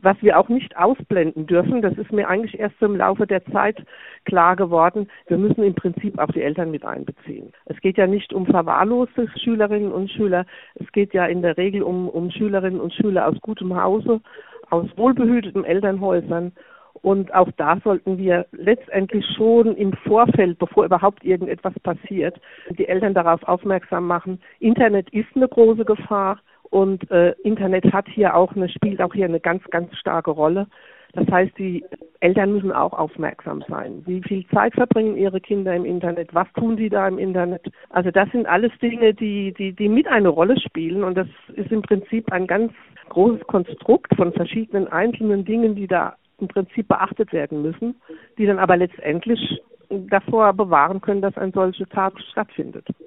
was wir auch nicht ausblenden dürfen, das ist mir eigentlich erst so im Laufe der Zeit klar geworden, wir müssen im Prinzip auch die Eltern mit einbeziehen. Es geht ja nicht um verwahrloste Schülerinnen und Schüler, es geht ja in der Regel um Schülerinnen und Schüler aus gutem Hause, aus wohlbehüteten Elternhäusern. Und auch da sollten wir letztendlich schon im Vorfeld, bevor überhaupt irgendetwas passiert, die Eltern darauf aufmerksam machen. Internet ist eine große Gefahr und Internet spielt auch hier eine ganz, ganz starke Rolle. Das heißt, die Eltern müssen auch aufmerksam sein. Wie viel Zeit verbringen ihre Kinder im Internet? Was tun sie da im Internet? Also das sind alles Dinge, die mit eine Rolle spielen. Und das ist im Prinzip ein ganz großes Konstrukt von verschiedenen einzelnen Dingen, die da im Prinzip beachtet werden müssen, die dann aber letztendlich davor bewahren können, dass eine solche Tat stattfindet.